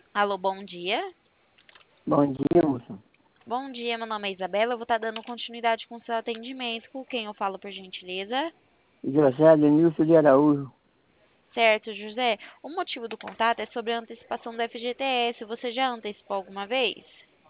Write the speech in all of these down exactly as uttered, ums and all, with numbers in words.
Alô, bom dia. Bom dia, moça. Bom dia, meu nome é Isabela. Eu vou estar dando continuidade com o seu atendimento. Com quem eu falo, por gentileza? José Adenilson de Araújo. Certo, José. O motivo do contato é sobre a antecipação do F G T S. Você já antecipou alguma vez?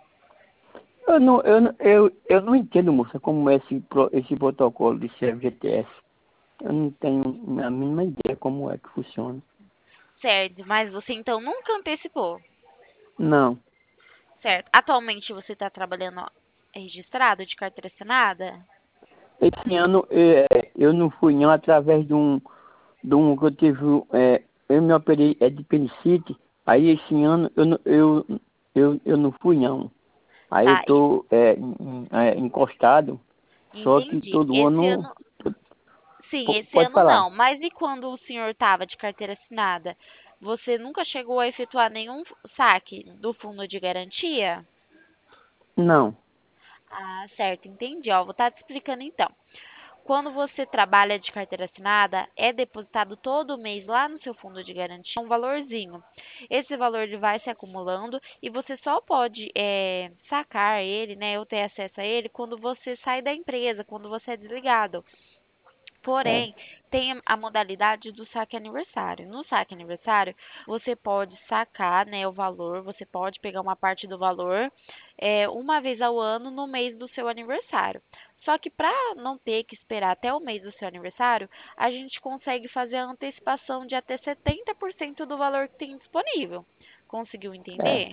Eu não, eu, não- eu, eu não entendo, moça, como é esse, pro- esse protocolo de C F G T S. Eu não tenho a mínima ideia como é que funciona. Certo, mas você então nunca antecipou. Não. Certo. Atualmente você está trabalhando registrado de carteira assinada? Esse ano é, eu não fui não através de um, de um que eu tive, é, eu me operei é de apendicite, aí esse ano eu, não- eu, eu, eu não fui não. Aí eu Tá, e- tô é, em- é, encostado, só que entendi. todo Esse ano. ano, sim, po- esse Pode ano falar. não. Mas e quando o senhor estava de carteira assinada? Você nunca chegou a efetuar nenhum saque do fundo de garantia? Não. Ah, certo, entendi. Ó, vou estar te explicando então. Quando você trabalha de carteira assinada, é depositado todo mês lá no seu fundo de garantia um valorzinho. Esse valor ele vai se acumulando e você só pode eh, sacar ele, né, ou ter acesso a ele quando você sai da empresa, quando você é desligado. É, Porém, tem a modalidade do saque aniversário. No saque aniversário, você pode sacar, né, o valor, você pode pegar uma parte do valor é, uma vez ao ano no mês do seu aniversário. Só que para não ter que esperar até o mês do seu aniversário, a gente consegue fazer a antecipação de até setenta por cento do valor que tem disponível. Conseguiu entender? certo.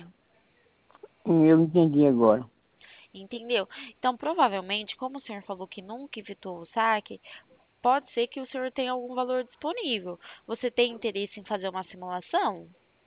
Eu entendi agora. Entendeu? Então, provavelmente, como o senhor falou que nunca evitou o saque, pode ser que o senhor tenha algum valor disponível. Você tem interesse em fazer uma simulação?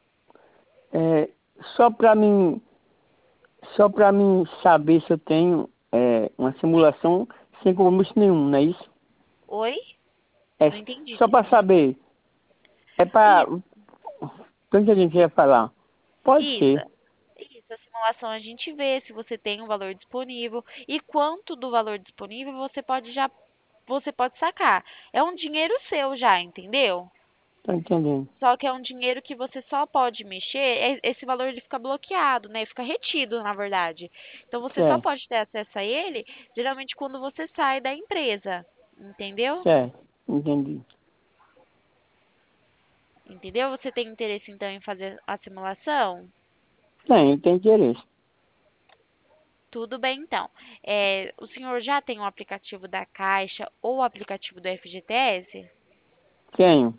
É, só para mim, só para mim saber se eu tenho é, uma simulação sem compromisso nenhum, não é isso? Oi? É Não entendi, só para desculpa. saber. É para. Isso, Tanto a gente ia falar. Pode isso. ser. Isso, a simulação a gente vê se você tem um valor disponível e quanto do valor disponível você pode já você pode sacar. É um dinheiro seu já, entendeu? Tô entendendo. Só que é um dinheiro que você só pode mexer, é- esse valor ele fica bloqueado, né? Fica retido, na verdade. Então você só Certo, pode ter acesso a ele geralmente quando você sai da empresa, entendeu? certo. Entendi. Entendeu? Você tem interesse então em fazer a simulação? Tem, tem interesse. Tudo bem, então. É, o senhor já tem o aplicativo da Caixa ou o aplicativo do F G T S? Tenho.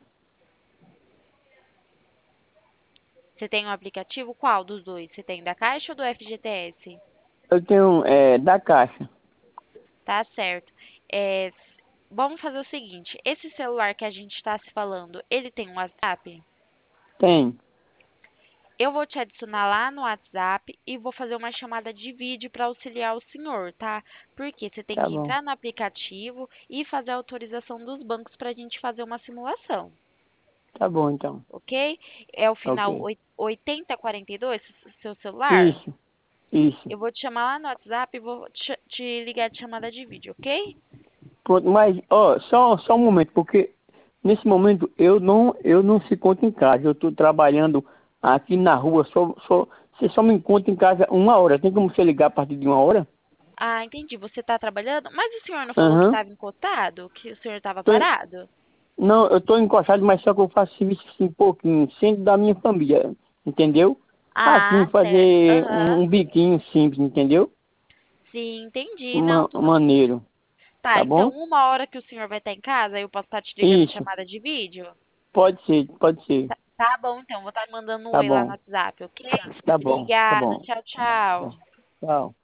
Você tem um aplicativo? Qual dos dois? Você tem da Caixa ou do F G T S? Eu tenho é, da Caixa. Tá certo. É, vamos fazer o seguinte: esse celular que a gente está se falando, ele tem um WhatsApp? Tem. Eu vou te adicionar lá no WhatsApp e vou fazer uma chamada de vídeo para auxiliar o senhor, tá? Porque você tem Tá que bom. entrar no aplicativo e fazer a autorização dos bancos para a gente fazer uma simulação, Tá bom então. ok? É o final Ok. oi- oitenta quarenta e dois, seu celular? Isso, isso. Eu vou te chamar lá no WhatsApp e vou te te ligar de chamada de vídeo, ok? Pronto, mas, ó, só, só um momento, porque nesse momento eu não, eu não se encontro em casa. Eu estou trabalhando aqui na rua, só, só, você só me encontra em casa uma hora. Tem como você ligar a partir de uma hora? Ah, entendi. Você está trabalhando? Mas o senhor não falou que Aham. estava encostado? Que o senhor estava Tô em- parado? Não, eu estou encostado, mas só que eu faço serviço assim, um pouquinho, sendo da minha família, entendeu? Assim, Ah, certo. fazer um, Aham. um biquinho simples, entendeu? Sim, entendi. Não, Uma, tudo. maneiro, Tá, tá então bom? uma hora que o senhor vai estar em casa, eu posso estar te ligando de Isso, chamada de vídeo? pode ser, pode ser. Tá, tá bom, então. Vou estar mandando um Tá oi lá no bom, WhatsApp, ok? tá bom, tá Obrigada. bom. Tchau, Tá. tchau. Tchau.